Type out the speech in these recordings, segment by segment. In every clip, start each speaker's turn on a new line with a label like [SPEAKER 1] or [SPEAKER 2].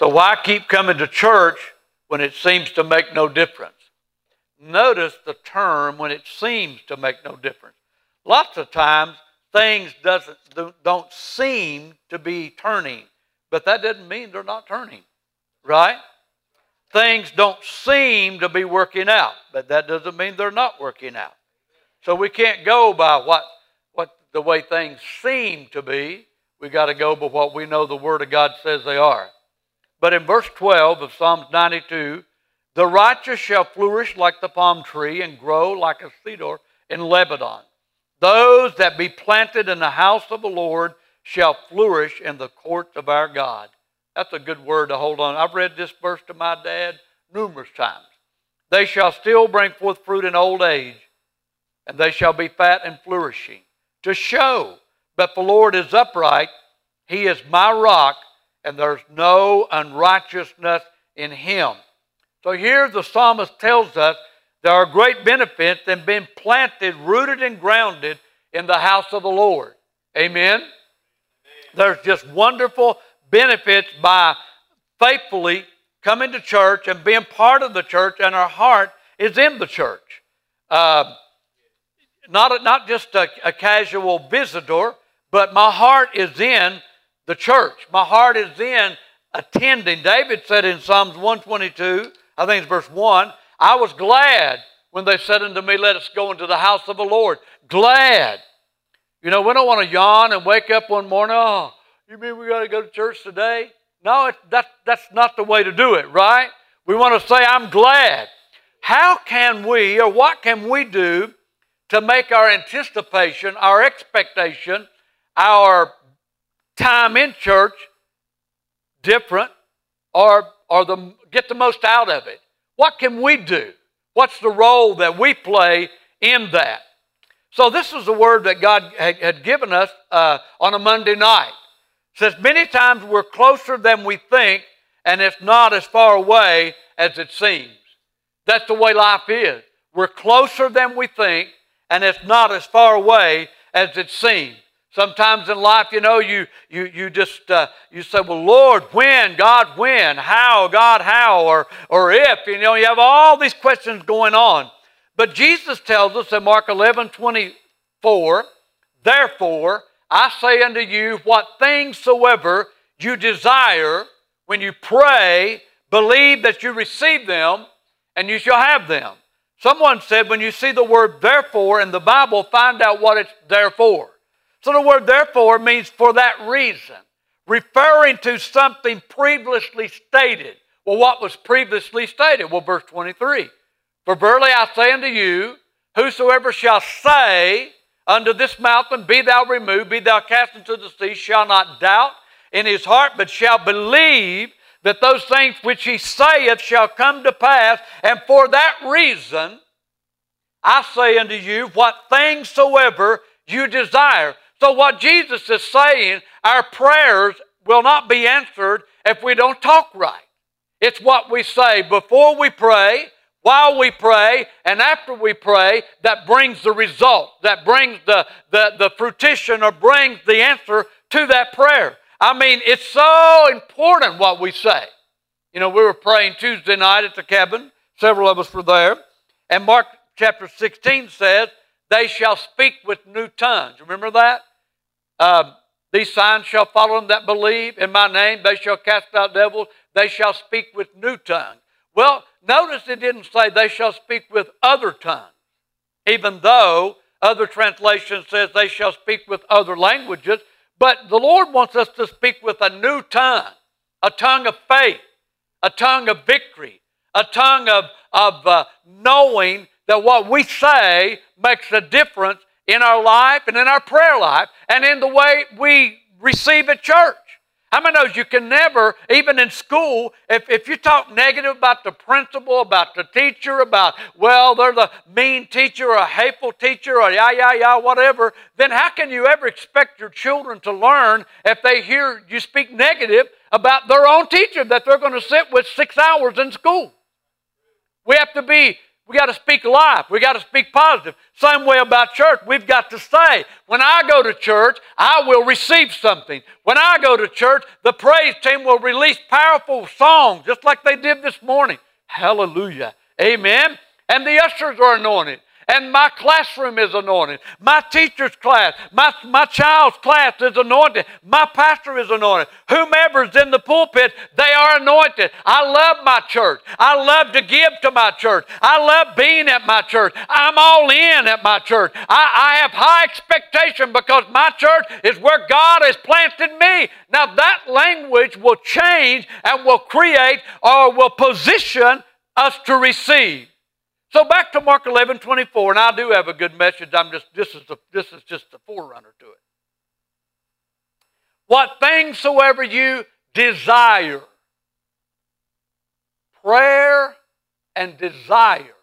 [SPEAKER 1] So why keep coming to church when it seems to make no difference? Notice the term, when it seems to make no difference. Lots of times things don't seem to be turning, but that doesn't mean they're not turning, right? Things don't seem to be working out, but that doesn't mean they're not working out. So we can't go by what the way things seem to be. We got to go by what we know the Word of God says they are. But in verse 12 of Psalms 92, the righteous shall flourish like the palm tree and grow like a cedar in Lebanon. Those that be planted in the house of the Lord shall flourish in the courts of our God. That's a good word to hold on. I've read this verse to my dad numerous times. They shall still bring forth fruit in old age, and they shall be fat and flourishing, to show that the Lord is upright. He is my rock, and there's no unrighteousness in him. So here the psalmist tells us there are great benefits in being planted, rooted, and grounded in the house of the Lord. Amen? There's just wonderful benefits by faithfully coming to church and being part of the church, and our heart is in the church. Not just a casual visitor, but my heart is in the church. My heart is in attending. David said in Psalms 122, I think it's verse 1, I was glad when they said unto me, let us go into the house of the Lord. Glad. You know, we don't want to yawn and wake up one morning, oh, you mean we got to go to church today? No, that's not the way to do it, right? We want to say, I'm glad. How can we, or what can we do to make our anticipation, our expectation, our time in church different, or get the most out of it? What can we do? What's the role that we play in that? So this is the word that God had given us on a Monday night. It says, many times we're closer than we think, and it's not as far away as it seems. That's the way life is. We're closer than we think, and it's not as far away as it seems. Sometimes in life, you know, you say, well, Lord, when? God, when? How? God, how? Or if? You know, you have all these questions going on. But Jesus tells us in Mark 11:24, therefore, I say unto you, what things soever you desire, when you pray, believe that you receive them, and you shall have them. Someone said, when you see the word therefore in the Bible, find out what it's there for. So the word therefore means for that reason, referring to something previously stated. Well, what was previously stated? Well, verse 23. For verily I say unto you, whosoever shall say unto this mountain, be thou removed, be thou cast into the sea, shall not doubt in his heart, but shall believe that those things which he saith shall come to pass. And for that reason, I say unto you, what things soever you desire. So what Jesus is saying, our prayers will not be answered if we don't talk right. It's what we say before we pray, while we pray, and after we pray that brings the result, that brings the fruition, or brings the answer to that prayer. I mean, it's so important what we say. You know, we were praying Tuesday night at the cabin. Several of us were there. And Mark chapter 16 says, they shall speak with new tongues. Remember that? These signs shall follow them that believe in my name. They shall cast out devils. They shall speak with new tongues. Well, notice it didn't say they shall speak with other tongues, even though other translations says they shall speak with other languages. But the Lord wants us to speak with a new tongue, a tongue of faith, a tongue of victory, a tongue of knowing that what we say makes a difference in our life and in our prayer life and in the way we receive at church. How many knows you can never, even in school, if you talk negative about the principal, about the teacher, about, well, they're the mean teacher or a hateful teacher or whatever, then how can you ever expect your children to learn if they hear you speak negative about their own teacher that they're going to sit with 6 hours in school? We have to be We got to speak life. We got to speak positive. Same way about church. We've got to say, when I go to church, I will receive something. When I go to church, the praise team will release powerful songs, just like they did this morning. Hallelujah. Amen. And the ushers are anointed. And my classroom is anointed. My teacher's class, my child's class is anointed. My pastor is anointed. Whomever is in the pulpit, they are anointed. I love my church. I love to give to my church. I love being at my church. I'm all in at my church. I have high expectation because my church is where God has planted me. Now that language will change and will create or will position us to receive. So back to Mark 11:24, and I do have a good message. This is just the forerunner to it. What things soever you desire, prayer and desire.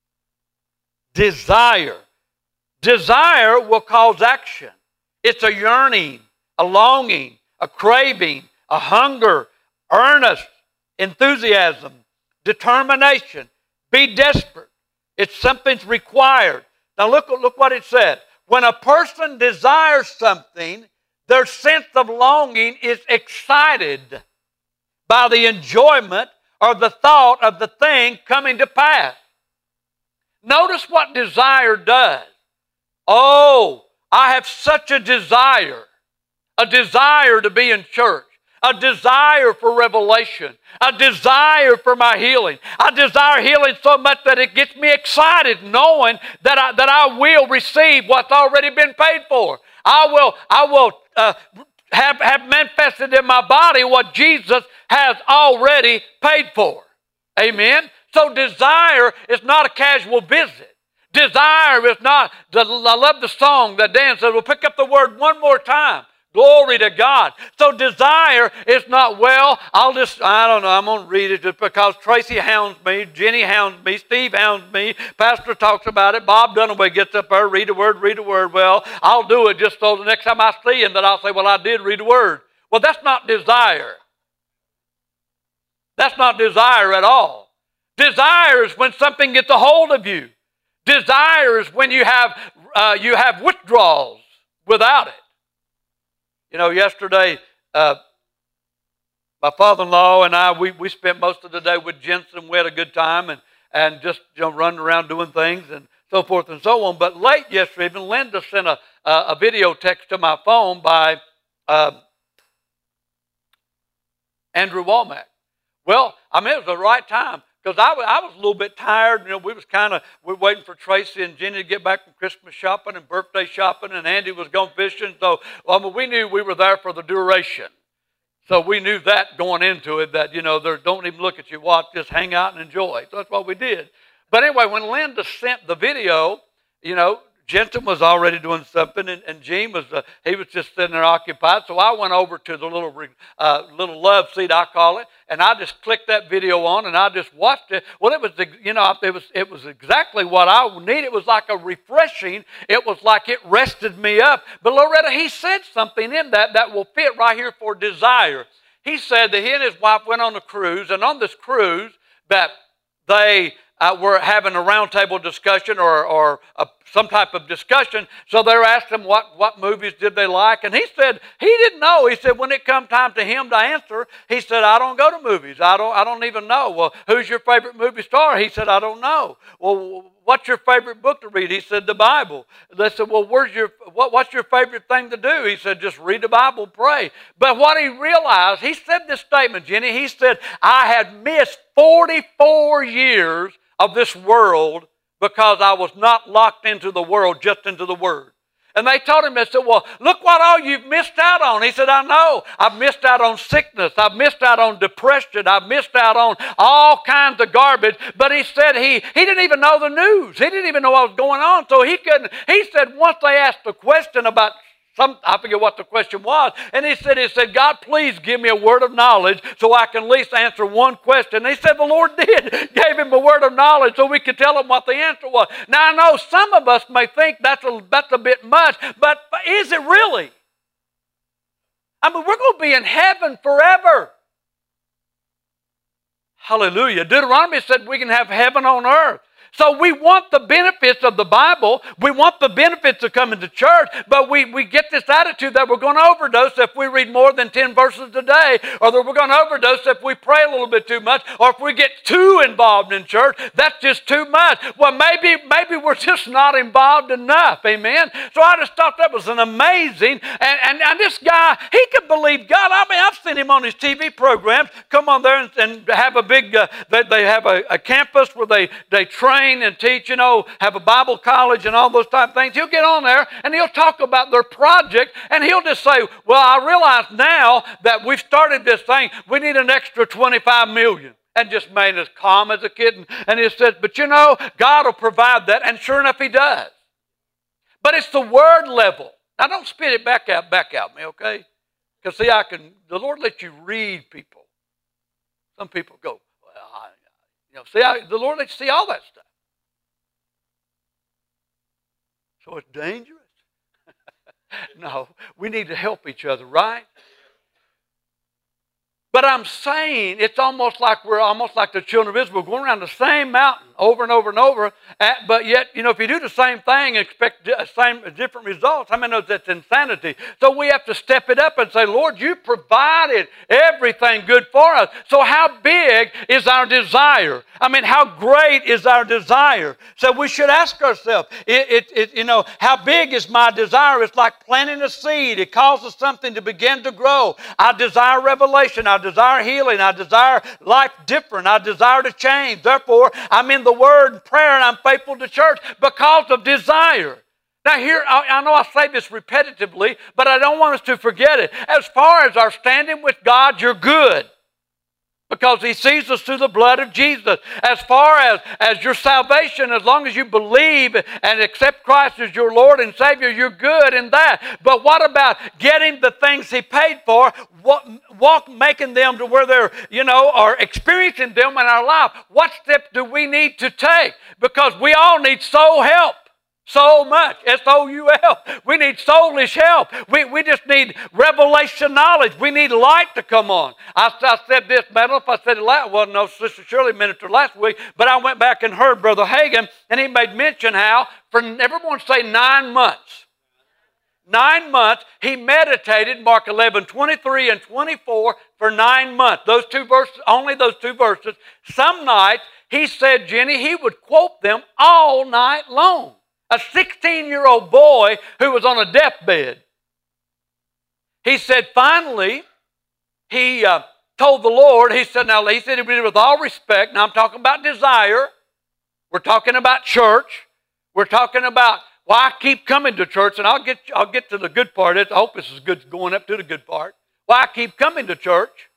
[SPEAKER 1] Desire will cause action. It's a yearning, a longing, a craving, a hunger, earnest, enthusiasm, determination. Be desperate. It's something's required. Now look what it said. When a person desires something, their sense of longing is excited by the enjoyment or the thought of the thing coming to pass. Notice what desire does. Oh, I have such a desire to be in church. A desire for revelation. A desire for my healing. I desire healing so much that it gets me excited knowing that I will receive what's already been paid for. I will have manifested in my body what Jesus has already paid for. Amen? So desire is not a casual visit. Desire is not, I love the song that Dan said, we'll pick up the word one more time. Glory to God. So desire is not, well, I don't know, I'm going to read it just because Tracy hounds me, Jenny hounds me, Steve hounds me, Pastor talks about it, Bob Dunaway gets up there, read a word. Well, I'll do it just so the next time I see him that I'll say, well, I did read a word. Well, that's not desire. That's not desire at all. Desire is when something gets a hold of you. Desire is when you have withdrawals without it. You know, yesterday, my father-in-law and I, we spent most of the day with Jensen. We had a good time and just running around doing things and so forth and so on. But late yesterday, even Linda sent a video text to my phone by Andrew Womack. Well, I mean, it was the right time. Because I was a little bit tired. You know, we're waiting for Tracy and Jenny to get back from Christmas shopping and birthday shopping, and Andy was going fishing. So we knew we were there for the duration. So we knew that going into it, that, don't even look at your watch, just hang out and enjoy. So that's what we did. But anyway, when Linda sent the video, Jensen was already doing something, and Gene was just sitting there occupied. So I went over to the little love seat, I call it, and I just clicked that video on, and I just watched it. Well, it was exactly what I needed. It was like a refreshing. It was like it rested me up. But Loretta, he said something in that will fit right here for desire. He said that he and his wife went on a cruise, and on this cruise that they were having a roundtable discussion or some type of discussion. So they were asking what movies did they like. And he said he didn't know. He said when it come time to him to answer, he said, I don't go to movies. I don't even know. Well, who's your favorite movie star? He said, I don't know. Well, what's your favorite book to read? He said, the Bible. They said, well, what's your favorite thing to do? He said, just read the Bible, pray. But what he realized, he said this statement, Jenny, he said, I had missed 44 years of this world because I was not locked into the world, just into the Word. And they told him, they said, well, look what all you've missed out on. He said, I know. I've missed out on sickness. I've missed out on depression. I've missed out on all kinds of garbage. But he said he didn't even know the news. He didn't even know what was going on. So he couldn't. He said once they asked the question about I forget what the question was. And he said, God, please give me a word of knowledge so I can at least answer one question. And he said the Lord did. Gave him a word of knowledge so we could tell him what the answer was. Now, I know some of us may think that's a bit much, but is it really? I mean, we're going to be in heaven forever. Hallelujah. Deuteronomy said we can have heaven on earth. So we want the benefits of the Bible. We want the benefits of coming to church, but we get this attitude that we're going to overdose if we read more than 10 verses a day, or that we're going to overdose if we pray a little bit too much, or if we get too involved in church. That's just too much. Well, maybe we're just not involved enough. Amen? So I just thought that was an amazing, and this guy, he could believe God. I mean, I've seen him on his TV programs come on there and have a big, they have a campus where they train and teach, have a Bible college and all those type of things. He'll get on there and he'll talk about their project, and he'll just say, well, I realize now that we've started this thing, we need an extra 25 million. And just made as calm as a kitten. And he said, but God will provide that. And sure enough, he does. But it's the word level. Now, don't spit it back out me, okay? Because, see, the Lord lets you read people. Some people go, well, the Lord lets you see all that stuff. So it's dangerous. No, we need to help each other, right? But I'm saying it's almost like we're like the children of Israel going around the same mountain over and over and over. But yet, if you do the same thing and expect different results, I mean, that's insanity. So we have to step it up and say, Lord, you provided everything good for us. So how big is our desire? I mean, how great is our desire? So we should ask ourselves, how big is my desire? It's like planting a seed. It causes something to begin to grow. I desire revelation. I desire healing. I desire life different. I desire to change. Therefore, I'm in the Word and prayer, and I'm faithful to church because of desire. Now here, I know I say this repetitively, but I don't want us to forget it. As far as our standing with God, you're good. Because He sees us through the blood of Jesus. As far as your salvation, as long as you believe and accept Christ as your Lord and Savior, you're good in that. But what about getting the things He paid for, making them to where they're, or experiencing them in our life? What steps do we need to take? Because we all need soul help. So much. S-O-U-L. We need soulish help. We just need revelation knowledge. We need light to come on. I said this, I don't know if I said it last, well, no, Sister Shirley ministered last week, but I went back and heard Brother Hagin, and he made mention how, for everyone say 9 months. 9 months, he meditated, Mark 11, 23 and 24, for 9 months. Those two verses, only those two verses. Some nights, he said, Jenny, he would quote them all night long. A 16-year-old boy who was on a deathbed. He said, finally, he told the Lord, he said he did it with all respect. Now I'm talking about desire. We're talking about church. We're talking about why I keep coming to church, and I'll get to the good part. I hope this is good, going up to the good part. Why I keep coming to church.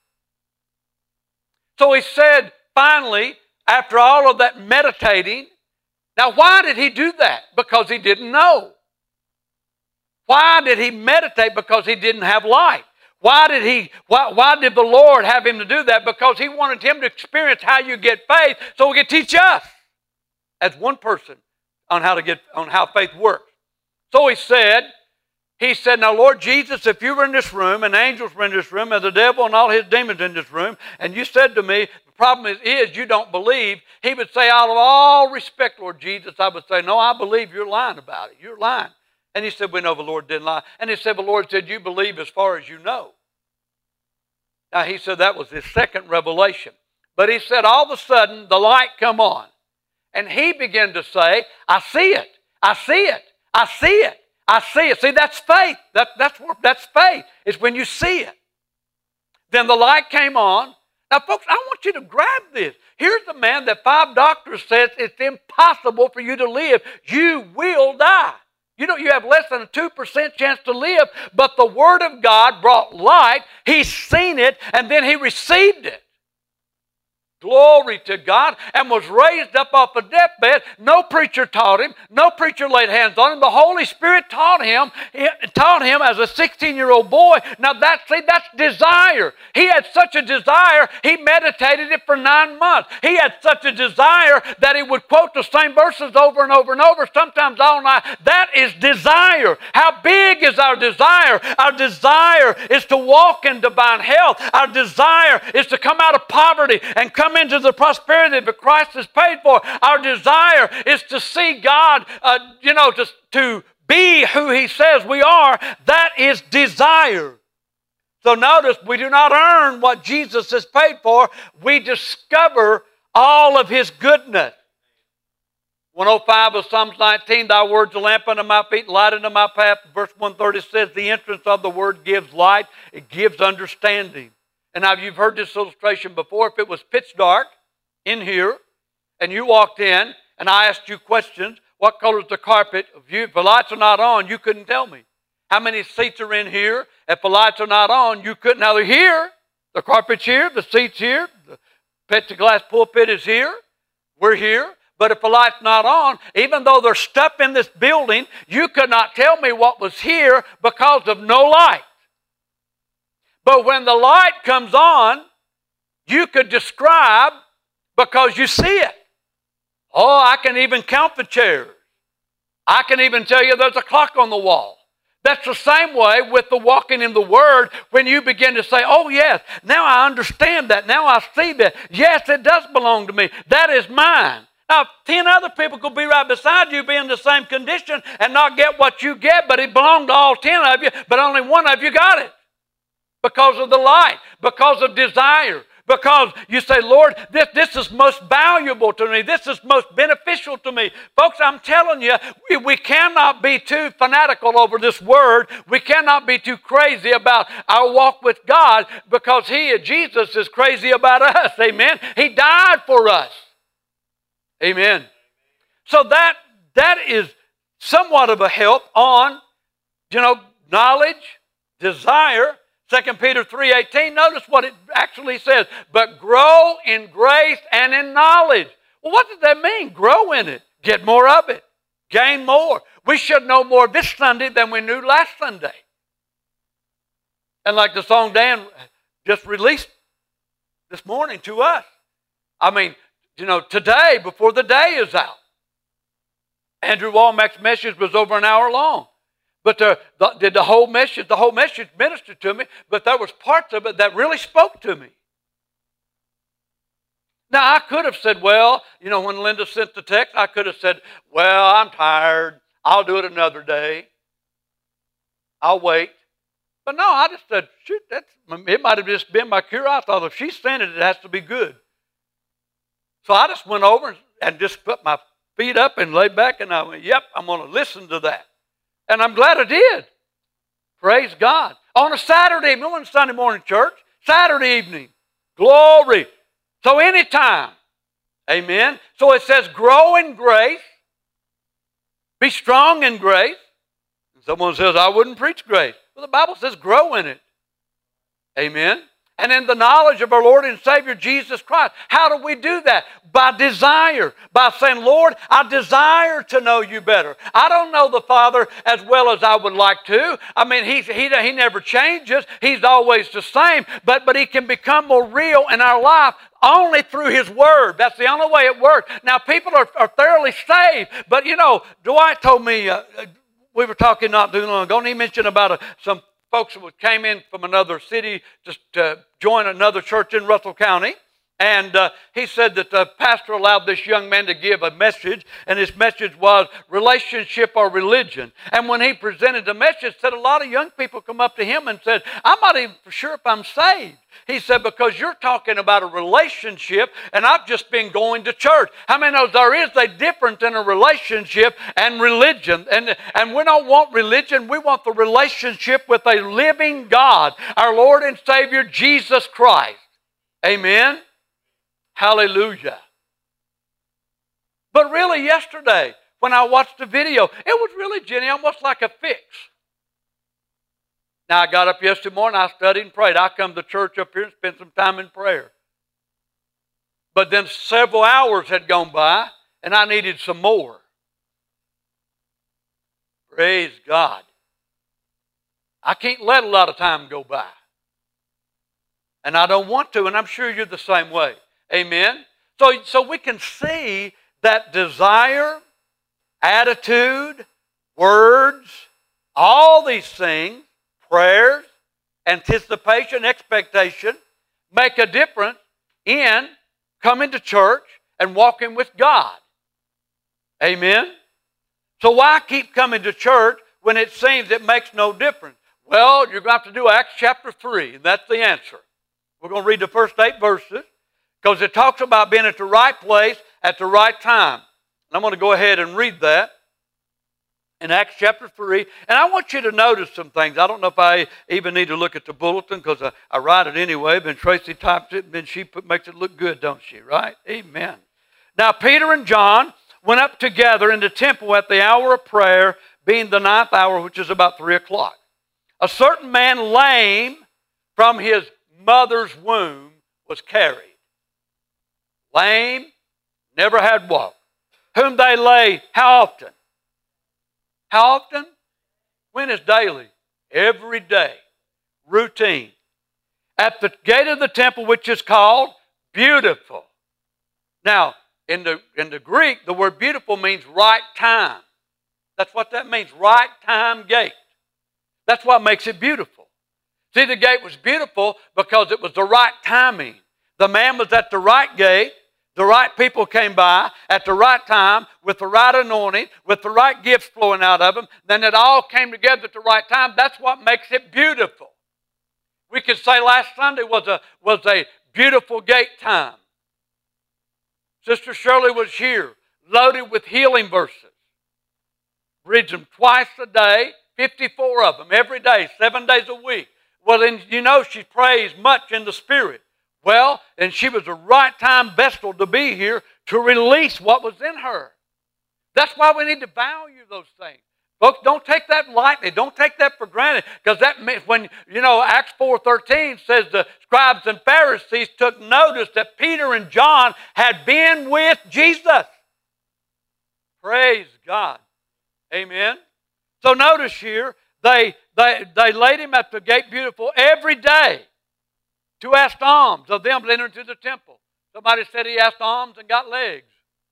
[SPEAKER 1] So he said, finally, after all of that meditating, now, why did he do that? Because he didn't know. Why did he meditate? Because he didn't have light. Why did the Lord have him to do that? Because He wanted him to experience how you get faith, so He could teach us as one person on how faith works. So he said, now, Lord Jesus, if you were in this room, and angels were in this room, and the devil and all his demons in this room, and you said to me, the problem is you don't believe, He would say, out of all respect, Lord Jesus, I would say, no, I believe you're lying about it. You're lying. And he said, we know the Lord didn't lie. And he said, the Lord said, you believe as far as you know. Now, he said that was his second revelation. But he said, all of a sudden, the light come on. And he began to say, I see it. I see it. I see it. I see it. See, that's faith. That's faith. It's when you see it. Then the light came on. Now, folks, I want you to grab this. Here's the man that 5 doctors says it's impossible for you to live. You will die. You have less than a 2% chance to live, but the Word of God brought light. He's seen it, and then he received it. Glory to God, and was raised up off a deathbed. No preacher taught him. No preacher laid hands on him. The Holy Spirit taught him as a 16-year-old boy. Now that's desire. He had such a desire, he meditated it for 9 months. He had such a desire that he would quote the same verses over and over and over, sometimes all night. That is desire. How big is our desire? Our desire is to walk in divine health. Our desire is to come out of poverty and come come into the prosperity that Christ has paid for. Our desire is to see God, to be who He says we are. That is desire. So notice, we do not earn what Jesus has paid for. We discover all of His goodness. 105 of Psalms 19, Thy word's a lamp unto my feet, light unto my path. Verse 130 says, the entrance of the word gives light. It gives understanding. And now you've heard this illustration before. If it was pitch dark in here, and you walked in, and I asked you questions, what color is the carpet? If the lights are not on, you couldn't tell me. How many seats are in here? If the lights are not on, you couldn't. Now they're here. The carpet's here. The seat's here. The plexiglass pulpit is here. We're here. But if the light's not on, even though there's stuff in this building, you could not tell me what was here because of no light. But when the light comes on, you could describe because you see it. Oh, I can even count the chairs. I can even tell you there's a clock on the wall. That's the same way with the walking in the Word when you begin to say, oh yes, now I understand that. Now I see that. Yes, it does belong to me. That is mine. Now, 10 other people could be right beside you, be in the same condition and not get what you get, but it belonged to all 10 of you, but only one of you got it. Because of the light, because of desire, because you say, Lord, this is most valuable to me. This is most beneficial to me. Folks, I'm telling you, we cannot be too fanatical over this word. We cannot be too crazy about our walk with God because Jesus is crazy about us. Amen. He died for us. Amen. So that is somewhat of a help on, knowledge, desire. 2 Peter 3:18, notice what it actually says. But grow in grace and in knowledge. Well, what does that mean? Grow in it. Get more of it. Gain more. We should know more this Sunday than we knew last Sunday. And like the song Dan just released this morning to us. I mean, today, before the day is out. Andrew Womack's message was over an hour long. But the whole message ministered to me, but there was parts of it that really spoke to me. Now, I could have said, when Linda sent the text, I could have said, I'm tired. I'll do it another day. I'll wait. But no, I just said, shoot, it might have just been my cure. I thought if she sent it, it has to be good. So I just went over and just put my feet up and laid back, and I went, yep, I'm going to listen to that. And I'm glad I did. Praise God. On a Saturday, we went to Sunday morning church, Saturday evening. Glory. So anytime. Amen. So it says grow in grace. Be strong in grace. And someone says, I wouldn't preach grace. Well, the Bible says grow in it. Amen. And in the knowledge of our Lord and Savior Jesus Christ. How do we do that? By desire. By saying, Lord, I desire to know you better. I don't know the Father as well as I would like to. I mean, He never changes. He's always the same. But He can become more real in our life only through His Word. That's the only way it works. Now, people are thoroughly saved. But, Dwight told me, we were talking not too long ago, and he mentioned about some folks who came in from another city to join another church in Russell County. And he said that the pastor allowed this young man to give a message, and his message was relationship or religion. And when he presented the message, said a lot of young people come up to him and said, I'm not even sure if I'm saved. He said, because you're talking about a relationship, and I've just been going to church. How many knows there is a difference in a relationship and religion? And we don't want religion. We want the relationship with a living God, our Lord and Savior, Jesus Christ. Amen. Hallelujah. But really yesterday, when I watched the video, it was really, Jenny, almost like a fix. Now, I got up yesterday morning, I studied and prayed. I come to church up here and spent some time in prayer. But then several hours had gone by, and I needed some more. Praise God. I can't let a lot of time go by. And I don't want to, and I'm sure you're the same way. Amen? So we can see that desire, attitude, words, all these things, prayers, anticipation, expectation, make a difference in coming to church and walking with God. Amen? So why keep coming to church when it seems it makes no difference? Well, you're going to have to do Acts chapter 3, and that's the answer. We're going to read the first 8 verses because it talks about being at the right place at the right time. And I'm going to go ahead and read that in Acts chapter 3. And I want you to notice some things. I don't know if I even need to look at the bulletin because I write it anyway. Then Tracy types it, and then she makes it look good, don't she? Right? Amen. Now, Peter and John went up together in the temple at the hour of prayer, being the 9th hour, which is about 3 o'clock. A certain man lame from his mother's womb was carried. Lame, never had walked. Whom they laid, how often? How often? When is daily? Every day. Routine. At the gate of the temple, which is called Beautiful. Now, in the Greek, the word beautiful means right time. That's what that means, right time gate. That's what makes it beautiful. See, the gate was beautiful because it was the right timing. The man was at the right gate. The right people came by at the right time with the right anointing, with the right gifts flowing out of them. Then it all came together at the right time. That's what makes it beautiful. We could say last Sunday was a beautiful gate time. Sister Shirley was here, loaded with healing verses. Reads them twice a day, 54 of them, every day, 7 days a week. Well, then you know she prays much in the Spirit. Well, and she was the right time vessel to be here to release what was in her. That's why we need to value those things. Folks, don't take that lightly. Don't take that for granted. Because that means when, Acts 4:13 says the scribes and Pharisees took notice that Peter and John had been with Jesus. Praise God. Amen. So notice here, they laid him at the gate Beautiful every day to ask alms of them that entered into the temple. Somebody said he asked alms and got legs.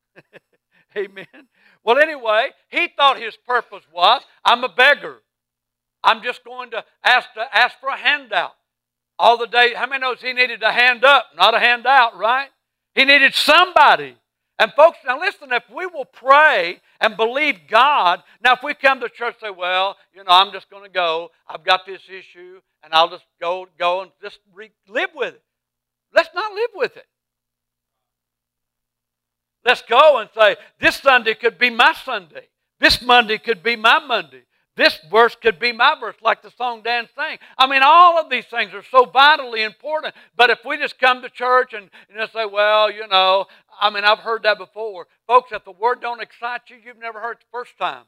[SPEAKER 1] Amen. Well, anyway, he thought his purpose was, I'm a beggar. I'm just going to ask for a handout. All the day, how many knows he needed a hand up, not a handout, right? He needed somebody. And folks, now listen, if we will pray and believe God, now if we come to church and say, well, I'm just going to go, I've got this issue, and I'll just go and just live with it. Let's not live with it. Let's go and say, this Sunday could be my Sunday. This Monday could be my Monday. This verse could be my verse, like the song Dan sang. I mean, all of these things are so vitally important. But if we just come to church and say, well, I've heard that before. Folks, if the word don't excite you, you've never heard it the first time.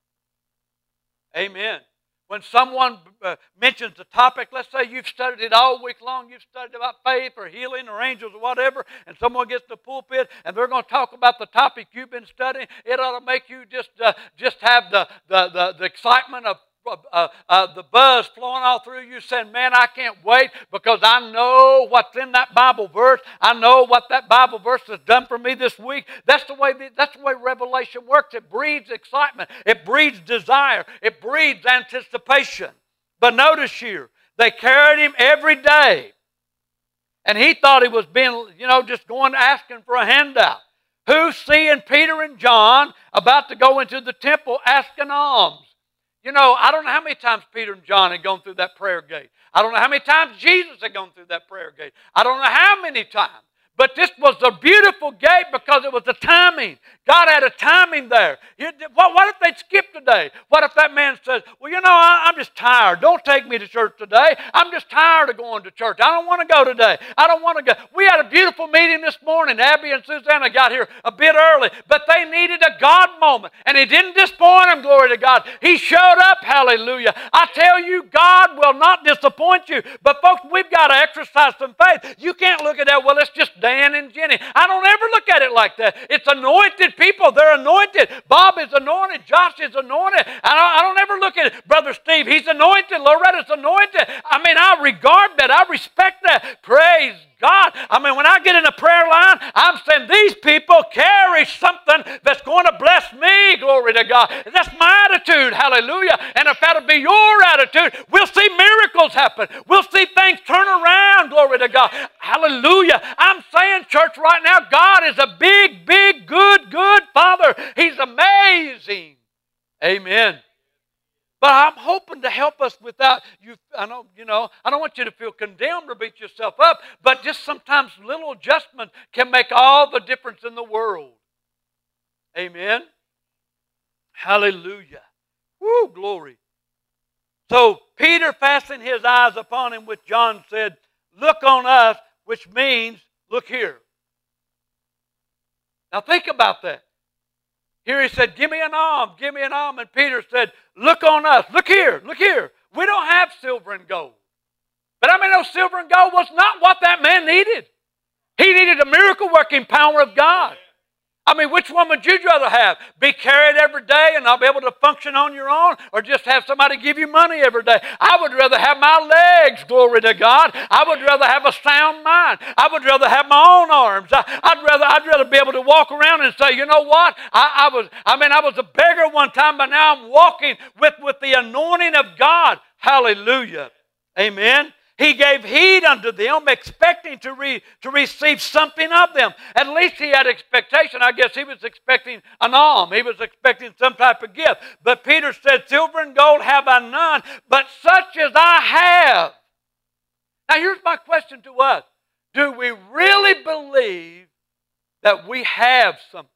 [SPEAKER 1] Amen. When someone mentions the topic, let's say you've studied it all week long, you've studied about faith or healing or angels or whatever, and someone gets to the pulpit and they're going to talk about the topic you've been studying, it ought to make you just have the excitement of the buzz flowing all through you saying, man, I can't wait because I know what's in that Bible verse. I know what that Bible verse has done for me this week. That's the way revelation works. It breeds excitement. It breeds desire. It breeds anticipation. But notice here, they carried him every day. And he thought he was being, just going asking for a handout. Who's seeing Peter and John about to go into the temple asking alms? I don't know how many times Peter and John had gone through that prayer gate. I don't know how many times Jesus had gone through that prayer gate. I don't know how many times. But this was a beautiful gate because it was the timing. God had a timing there. What if they skipped today? What if that man says, well, I'm just tired. Don't take me to church today. I'm just tired of going to church. I don't want to go today. I don't want to go. We had a beautiful meeting this morning. Abby and Susanna got here a bit early, but they needed a God moment. And He didn't disappoint them, glory to God. He showed up, hallelujah. I tell you, God will not disappoint you. But folks, we've got to exercise some faith. You can't look at that, well, it's just Dan and Jenny. I don't ever look at it like that. It's anointed people. They're anointed. Bob is anointed. Josh is anointed. I don't ever look at it. Brother Steve, he's anointed. Loretta's anointed. I mean, I regard that. I respect that. Praise God. I mean, when I get in a prayer line, I'm saying these people carry something that's going to bless me. Glory to God. And that's my attitude. Hallelujah. And if that'll be your attitude, we'll see miracles happen. We'll see things turn around. Glory to God. Hallelujah. I'm saying, church, right now, God is a big, big, good Father. He's amazing. Amen. But I'm hoping to help us without you. I don't want you to feel condemned or beat yourself up, but just sometimes little adjustments can make all the difference in the world. Amen. Hallelujah. Woo, glory. So Peter fastened his eyes upon him, which John said, look on us, which means look here. Now think about that. Here he said, give me an alms, give me an alms. And Peter said, look on us. Look here, look here. We don't have silver and gold. But I mean, no, silver and gold was not what that man needed. He needed the miracle-working power of God. I mean, which one would you rather have? Be carried every day and not be able to function on your own, or just have somebody give you money every day? I would rather have my legs, glory to God. I would rather have a sound mind. I would rather have my own arms. I'd rather be able to walk around and say, you know what? I was a beggar one time, but now I'm walking with the anointing of God. Hallelujah. Amen. He gave heed unto them, expecting to receive something of them. At least he had expectation. I guess he was expecting an alms. He was expecting some type of gift. But Peter said, silver and gold have I none, but such as I have. Now here's my question to us. Do we really believe that we have something?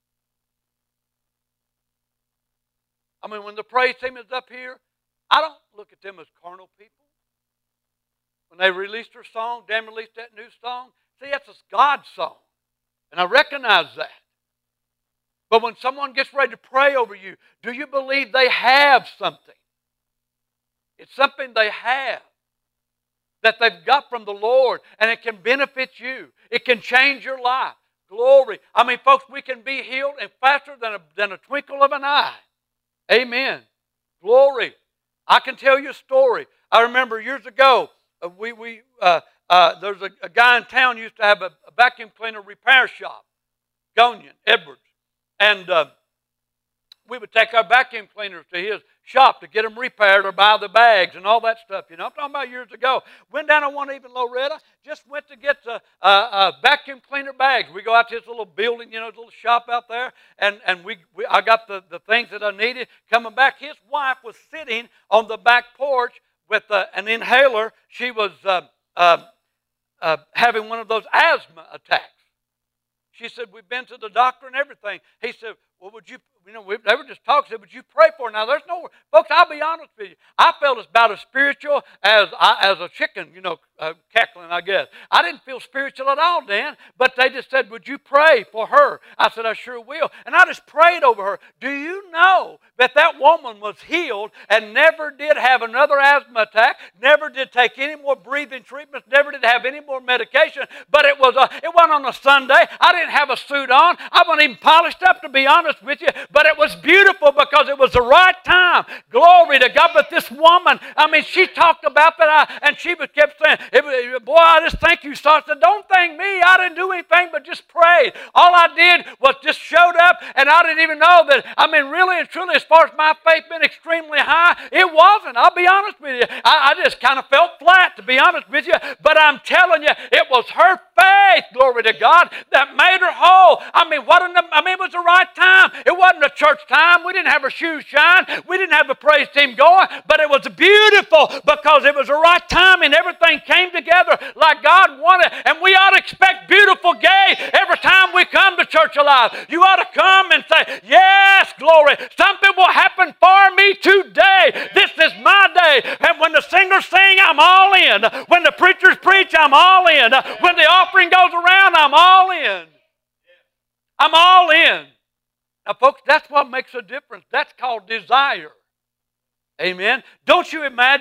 [SPEAKER 1] I mean, when the praise team is up here, I don't look at them as carnal people. When they released their song, Dan released that new song, see, that's a God's song. And I recognize that. But when someone gets ready to pray over you, do you believe they have something? It's something they have that they've got from the Lord, and it can benefit you. It can change your life. Glory. I mean, folks, we can be healed and faster than a twinkle of an eye. Amen. Glory. I can tell you a story. I remember years ago, there's a guy in town used to have a vacuum cleaner repair shop, Gonian, Edwards. And we would take our vacuum cleaners to his shop to get them repaired or buy the bags and all that stuff. You know, I'm talking about years ago. Went down on one evening, Loretta, just went to get the vacuum cleaner bags. We go out to this little building, you know, this little shop out there, and I got the things that I needed. Coming back, his wife was sitting on the back porch with an inhaler. She was having one of those asthma attacks. She said, we've been to the doctor and everything. He said, well, they were just talking. Said, would you pray for her? Now, there's no, folks, I'll be honest with you. I felt about as spiritual as a chicken, cackling, I guess. I didn't feel spiritual at all, Dan. But they just said, would you pray for her? I said, I sure will. And I just prayed over her. Do you know that woman was healed and never did have another asthma attack, never did take any more breathing treatments, never did have any more medication? But it wasn't on a Sunday. I didn't have a suit on. I wasn't even polished up, to be honest with you. But it was beautiful because it was the right time. Glory to God. But this woman, I mean, she talked about that, and she kept saying, boy, I just thank you. So I said, don't thank me. I didn't do anything but just pray. All I did was just showed up, and I didn't even know that, I mean, really and truly, as far as my faith being extremely high, it wasn't. I'll be honest with you. I just kind of felt flat, to be honest with you. But I'm telling you, it was her faith, glory to God, that made her whole. I mean, it was the right time. It wasn't a church time. We didn't have our shoes shine. We didn't have a praise team going. But it was beautiful because it was the right time and everything came together like God wanted. And we ought to expect beautiful gay every time we come to Church Alive. You ought to come and say, yes, glory. Something will happen for me today. This is my day. And when the singers sing, I'm all in. When the preachers preach, I'm all in. When the offering goes around, I'm all in. I'm all in. Now, folks, that's what makes a difference. That's called desire. Amen. Don't you imagine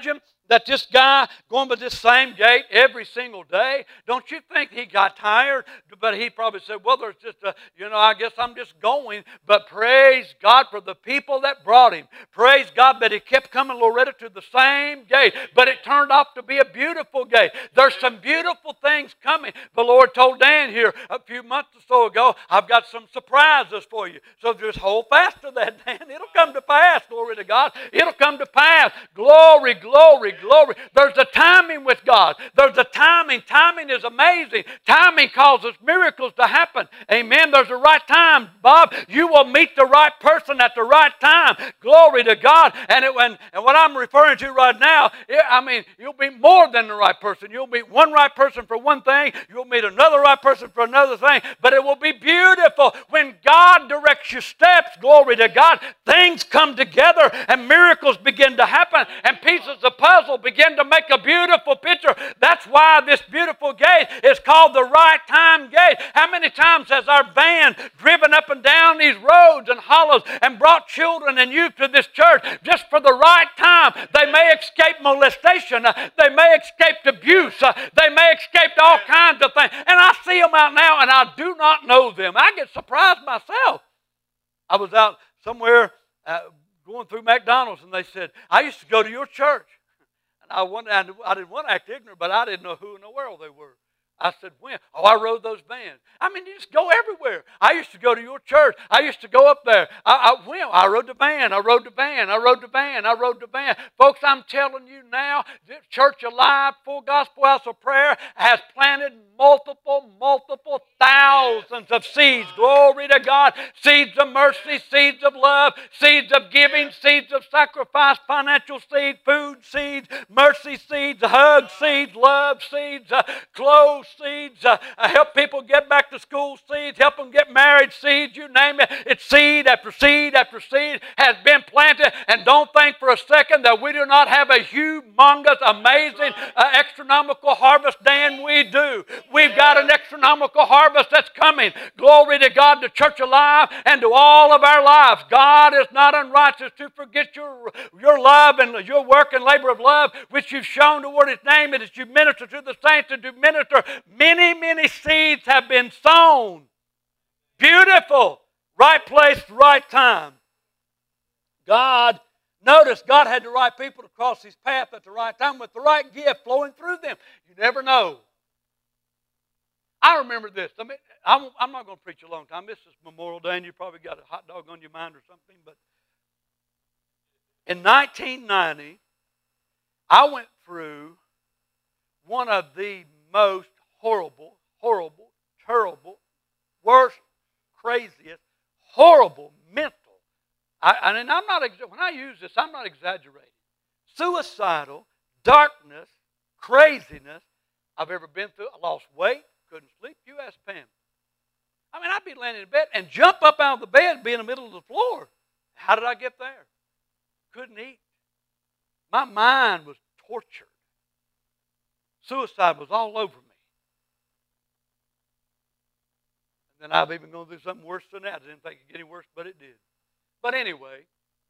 [SPEAKER 1] that this guy going by this same gate every single day, don't you think he got tired? But he probably said, well, there's just I guess I'm just going. But praise God for the people that brought him. Praise God that he kept coming, Loretta, to the same gate. But it turned out to be a beautiful gate. There's some beautiful things coming. The Lord told Dan here a few months or so ago, I've got some surprises for you. So just hold fast to that, Dan. It'll come to pass, glory to God. It'll come to pass. Glory, glory, glory. There's a timing with God. There's a timing. Timing is amazing. Timing causes miracles to happen. Amen. There's a right time, Bob. You will meet the right person at the right time. Glory to God. And what I'm referring to right now, you'll meet more than the right person. You'll meet one right person for one thing. You'll meet another right person for another thing. But it will be beautiful. When God directs your steps, glory to God, things come together and miracles begin to happen and pieces of puzzle begin to make a beautiful picture. That's why this beautiful gate is called the Right Time Gate. How many times has our van driven up and down these roads and hollows and brought children and youth to this church just for the right time? They may escape molestation. They may escape abuse. They may escape all kinds of things. And I see them out now and I do not know them. I get surprised myself. I was out somewhere going through McDonald's and they said, I used to go to your church. And I didn't want to act ignorant, but I didn't know who in the world they were. I said, when? Oh, I rode those vans. You just go everywhere. I used to go to your church. I used to go up there. I rode the van. I rode the van. I rode the van. I rode the van. Folks, I'm telling you now, this Church Alive, Full Gospel House of Prayer has planted multiple thousands of seeds. Glory to God. Seeds of mercy, seeds of love, seeds of giving, seeds of sacrifice, financial seeds, food seeds, mercy seeds, hug seeds, love seeds, clothes seeds, help people get back to school seeds, help them get married seeds, you name it. It's seed after seed after seed has been planted. And don't think for a second that we do not have a humongous, amazing, astronomical harvest. Dan, we do. We've got an astronomical harvest that's coming. Glory to God, to Church Alive and to all of our lives. God is not unrighteous to forget your love and your work and labor of love which you've shown toward His name, and that you minister to the saints and to minister. Many seeds have been sown. Beautiful. Right place, right time. Notice God had the right people to cross His path at the right time with the right gift flowing through them. You never know. I remember this. I'm not going to preach a long time. This is Memorial Day and you probably got a hot dog on your mind or something. But in 1990, I went through one of the most horrible, terrible, worst, craziest, horrible mental. And I'm not, when I use this, I'm not exaggerating. Suicidal, darkness, craziness I've ever been through. I lost weight, couldn't sleep. You ask Pam. I'd be laying in bed and jump up out of the bed and be in the middle of the floor. How did I get there? Couldn't eat. My mind was tortured. Suicide was all over me. And then I've even gone through something worse than that. I didn't think it would get any worse, but it did. But anyway,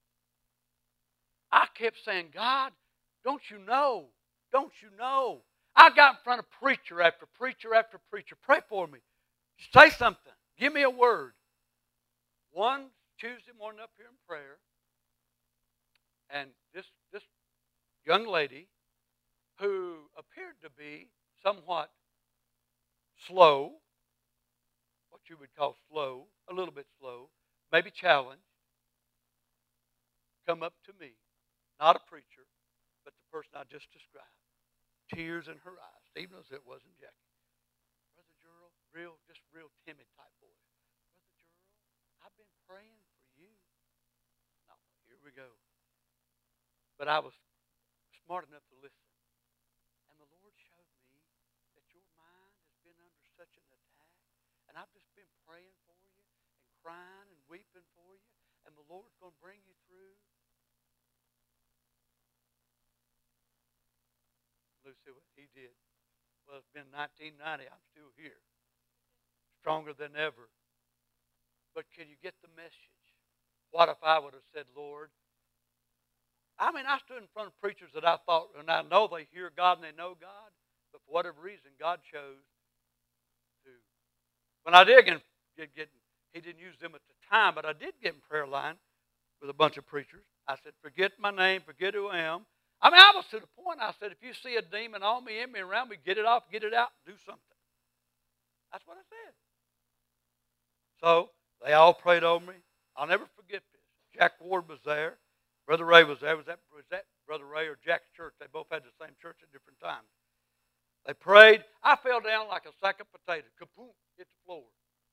[SPEAKER 1] I kept saying, God, don't you know? Don't you know? I got in front of preacher after preacher after preacher. Pray for me. Say something. Give me a word. One Tuesday morning up here in prayer, and this young lady who appeared to be somewhat slow, what you would call slow, a little bit slow, maybe challenged, come up to me, not a preacher, but the person I just described, tears in her eyes, even though it wasn't Jackie. Brother Gerald, just real timid type boy. Brother Gerald, I've been praying for you. No, here we go. But I was smart enough to listen. And the Lord showed me that your mind has been under such an attack. And I've just been praying for you and crying and weeping for you. And the Lord's going to bring you through. Lucy, what he did. Well, it's been 1990. I'm still here. Stronger than ever. But can you get the message? What if I would have said, Lord, I mean, I stood in front of preachers that I thought, and I know they hear God and they know God, but for whatever reason, God chose to. When I did get, He didn't use them at the time, but I did get in prayer line with a bunch of preachers. I said, forget my name, forget who I am. I mean, I was to the point, I said, if you see a demon on me, in me, around me, get it off, get it out, do something. That's what I said. So, they all prayed over me. I'll never forget this. Jack Ward was there. Brother Ray was there. Was that Brother Ray or Jack's church? They both had the same church at different times. They prayed. I fell down like a sack of potatoes. Kaboom, hit the floor.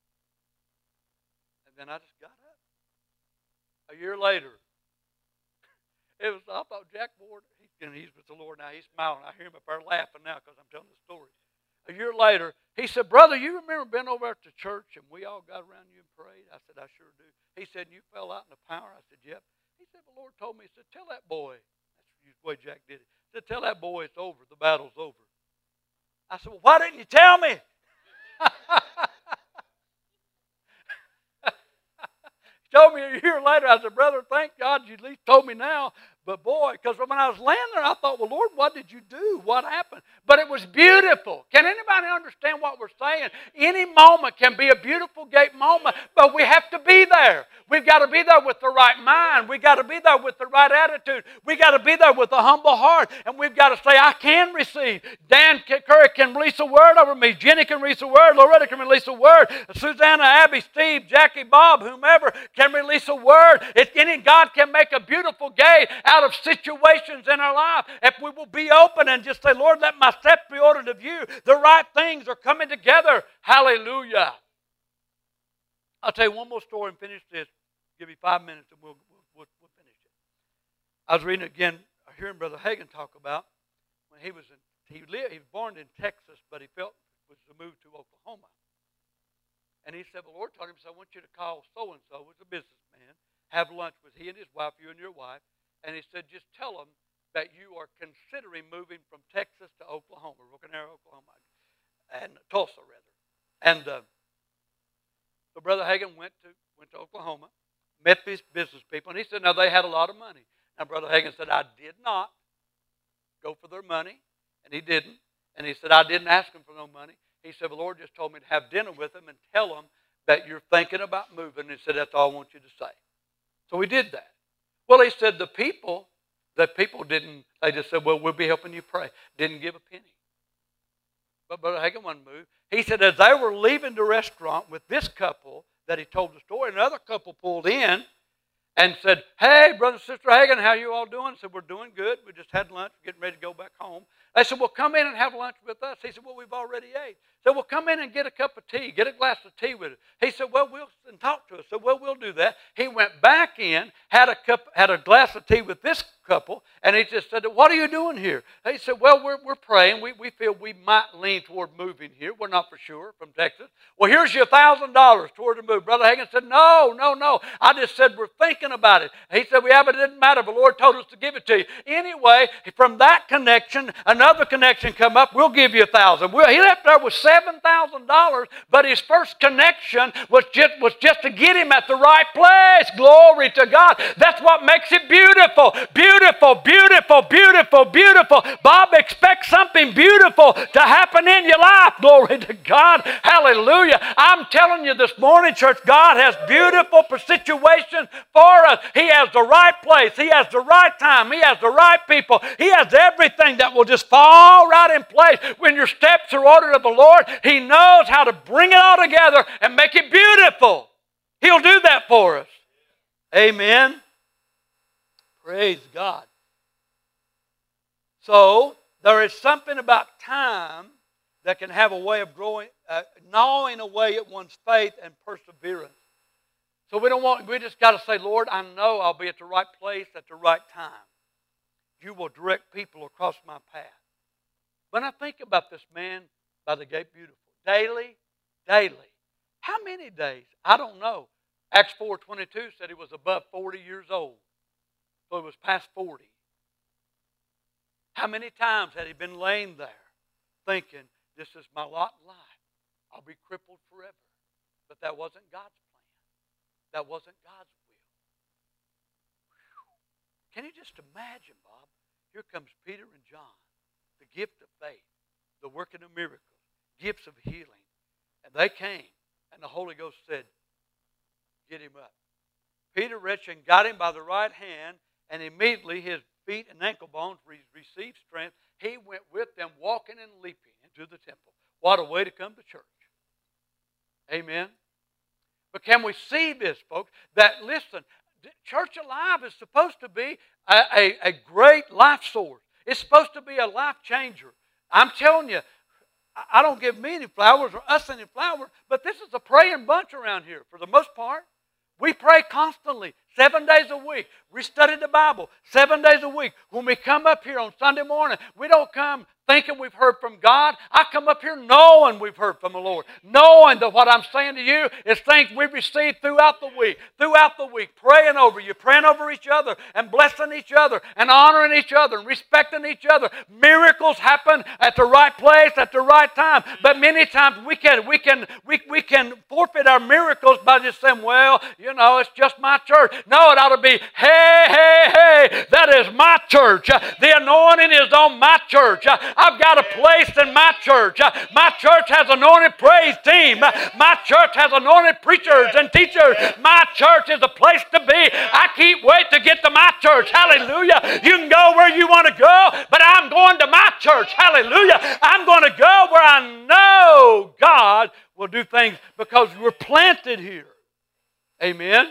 [SPEAKER 1] And then I just got up. A year later, I thought Jack Ward, he's with the Lord now. He's smiling. I hear him up there laughing now because I'm telling the story. A year later, he said, brother, you remember being over at the church and we all got around you and prayed? I said, I sure do. He said, you fell out in the power? I said, yep. He said, the Lord told me, he said, tell that boy. That's the way Jack did it. He said, tell that boy it's over. The battle's over. I said, well, why didn't you tell me? He told me a year later. I said, brother, thank God you at least told me now. But boy, because when I was laying there, I thought, well, Lord, what did you do? What happened? But it was beautiful. Can anybody understand what we're saying? Any moment can be a beautiful gate moment, but we have to be there. We've got to be there with the right mind. We've got to be there with the right attitude. We've got to be there with a humble heart. And we've got to say, I can receive. Dan Curry can release a word over me. Jenny can release a word. Loretta can release a word. Susanna, Abby, Steve, Jackie, Bob, whomever can release a word. God can make a beautiful gate out of situations in our life. If we will be open and just say, Lord, let my steps be ordered of you. The right things are coming together. Hallelujah. I'll tell you one more story and finish this. Give me 5 minutes and we'll finish it. I was reading again, hearing Brother Hagin talk about when he was born in Texas, but he felt was to move to Oklahoma. And he said, the Lord told him, so I want you to call so-and-so, who's a businessman, have lunch with he and his wife, you and your wife. And he said, just tell them that you are considering moving from Texas to Oklahoma, Broken Arrow, Oklahoma, and Tulsa, rather. And so Brother Hagin went to Oklahoma, met these business people, and he said, now they had a lot of money. Now Brother Hagin said, I did not go for their money, and he didn't. And he said, I didn't ask them for no money. He said, the Lord just told me to have dinner with them and tell them that you're thinking about moving. And he said, that's all I want you to say. So we did that. Well, he said the people didn't, they just said, well, we'll be helping you pray. Didn't give a penny. But Brother Hagin wouldn't move. He said as they were leaving the restaurant with this couple that he told the story, another couple pulled in and said, hey, Brother and Sister Hagin, how you all doing? I said, we're doing good. We just had lunch, getting ready to go back home. They said, well, come in and have lunch with us. He said, well, we've already ate. He said, well, come in and get a cup of tea. Get a glass of tea with us. He said, well, and talk to us. I said, well, we'll do that. He went back in, had a glass of tea with this couple, and he just said, what are you doing here? He said, well, we're praying. We feel we might lean toward moving here. We're not for sure from Texas. Well, here's your $1,000 toward the move. Brother Hagin said, no. I just said we're thinking about it. He said, yeah, but it didn't matter. The Lord told us to give it to you. Anyway, from that connection, another connection come up. We'll give you $1,000. He left there with $7,000, but his first connection was just to get him at the right place. Glory to God. That's what makes it beautiful. Beautiful, beautiful, beautiful, beautiful. Bob expects something beautiful to happen in your life. Glory to God. Hallelujah. I'm telling you this morning, church, God has beautiful situations for us. He has the right place. He has the right time. He has the right people. He has everything that will just fall right in place. When your steps are ordered of the Lord, He knows how to bring it all together and make it beautiful. He'll do that for us. Amen. Praise God. So, there is something about time that can have a way of growing, gnawing away at one's faith and perseverance. So we just got to say, Lord, I know I'll be at the right place at the right time. You will direct people across my path. When I think about this man by the Gate Beautiful, daily. How many days? I don't know. Acts 4:22 said he was above 40 years old. So he was past 40. How many times had he been laying there thinking, this is my lot in life. I'll be crippled forever. But that wasn't God's plan. That wasn't God's will. Can you just imagine, Bob? Here comes Peter and John, the gift of faith, the working of miracles, gifts of healing. And they came, and the Holy Ghost said, get him up. Peter reached and got him by the right hand, and immediately his feet and ankle bones received strength. He went with them, walking and leaping into the temple. What a way to come to church. Amen. But can we see this, folks? That, listen, Church Alive is supposed to be a great life source. It's supposed to be a life changer. I'm telling you, I don't give me any flowers or us any flowers, but this is a praying bunch around here for the most part. We pray constantly, 7 days a week. We study the Bible 7 days a week. When we come up here on Sunday morning, we don't come thinking we've heard from God. I come up here knowing we've heard from the Lord. Knowing that what I'm saying to you is things we've received throughout the week. Throughout the week, praying over you, praying over each other, and blessing each other, and honoring each other, and respecting each other. Miracles happen at the right place, at the right time. But many times we can forfeit our miracles by just saying, well, you know, it's just my church. No, it ought to be, hey, that is my church. The anointing is on my church. I've got a place in my church. My church has anointed praise team. My church has anointed preachers and teachers. My church is a place to be. I can't wait to get to my church. Hallelujah. You can go where you want to go, but I'm going to my church. Hallelujah. I'm going to go where I know God will do things because we're planted here. Amen.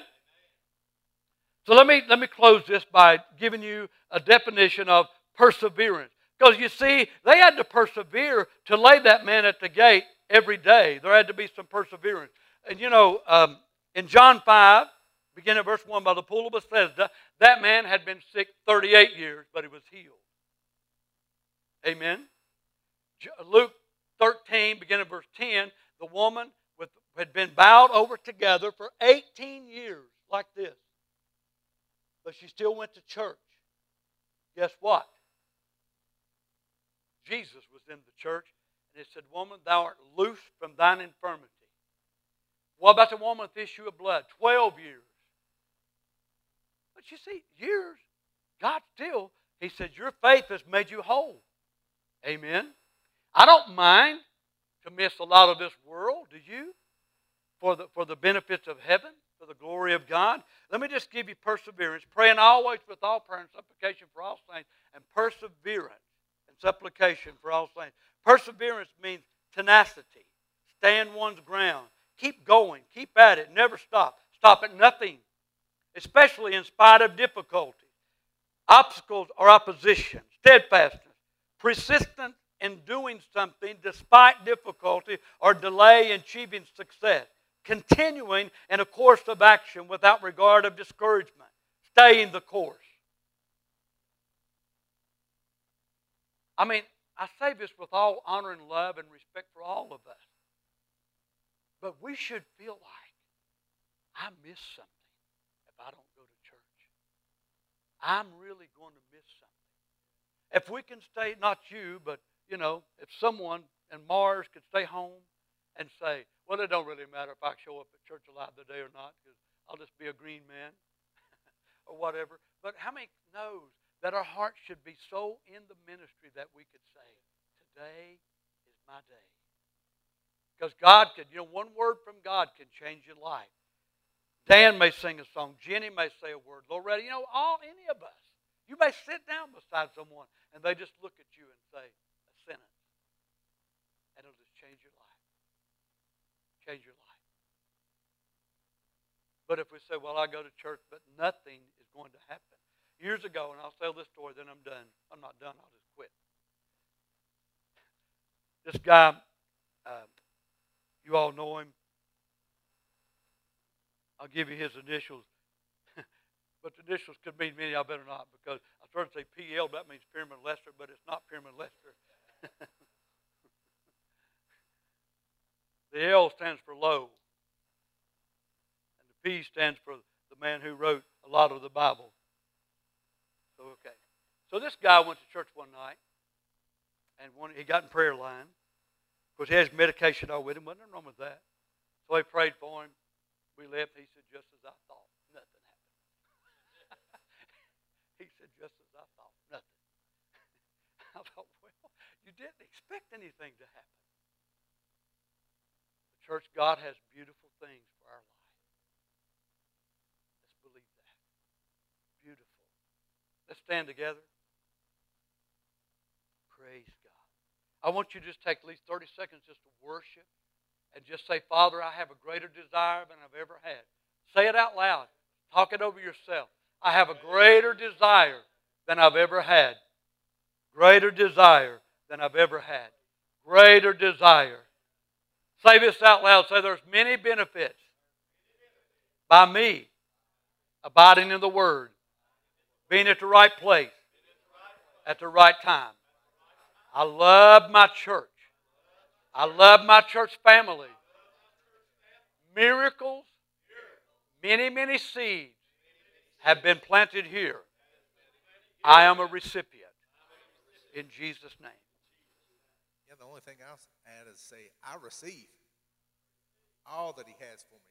[SPEAKER 1] So let me close this by giving you a definition of perseverance. Because you see, they had to persevere to lay that man at the gate every day. There had to be some perseverance. And you know, in John 5, beginning at verse 1, by the pool of Bethesda, that man had been sick 38 years, but he was healed. Amen. Luke 13, beginning at verse 10, the woman had been bowed over together for 18 years like this. But she still went to church. Guess what? Jesus was in the church, and it said, woman, thou art loosed from thine infirmity. What about the woman with the issue of blood? 12 years. But you see, years, God still, He said, your faith has made you whole. Amen. I don't mind to miss a lot of this world, do you? For the benefits of heaven, for the glory of God. Let me just give you perseverance. Praying always with all prayer and supplication for all saints, and perseverance and supplication for all saints. Perseverance means tenacity. Stand one's ground. Keep going. Keep at it. Never stop. Stop at nothing. Especially in spite of difficulty, obstacles or opposition. Steadfastness. Persistence in doing something despite difficulty or delay in achieving success. Continuing in a course of action without regard of discouragement. Staying the course. I mean, I say this with all honor and love and respect for all of us. But we should feel like I miss something if I don't go to church. I'm really going to miss something. If we can stay, not you, but, you know, if someone in Mars could stay home and say, well, it don't really matter if I show up at Church Alive today or not, because I'll just be a green man or whatever. But how many knows that our hearts should be so in the ministry that we could say, today is my day. Because God can, you know, one word from God can change your life. Dan may sing a song. Jenny may say a word. Loretta, you know, any of us. You may sit down beside someone and they just look at you and say a sentence. And it'll just change your life. Change your life. But if we say, well, I go to church, but nothing is going to happen. Years ago, and I'll tell this story, then I'm done. I'm not done, I'll just quit. This guy, you all know him. I'll give you his initials. But the initials could mean many, I better not, because I started to say PL, that means Pyramid Lester, but it's not Pyramid Lester. The L stands for low. And the P stands for the man who wrote a lot of the Bible. So, okay. So this guy went to church one night, and he got in prayer line. Of course, he has medication all with him. Wasn't nothing wrong with that. So he prayed for him. We left. He said, just as I thought. Nothing happened. He I thought, well, you didn't expect anything to happen. The church, God has beautiful things for our life. Let's believe that. Beautiful. Let's stand together. Praise God. I want you to just take at least 30 seconds just to worship and just say, Father, I have a greater desire than I've ever had. Say it out loud. Talk it over yourself. I have a greater desire than I've ever had. Greater desire than I've ever had. Greater desire. Say this out loud. Say there's many benefits by me abiding in the Word, being at the right place at the right time. I love my church. I love my church family. Miracles, many, many seeds have been planted here. I am a recipient. In Jesus' name.
[SPEAKER 2] Yeah, the only thing I'll add is say, I receive all that He has for me.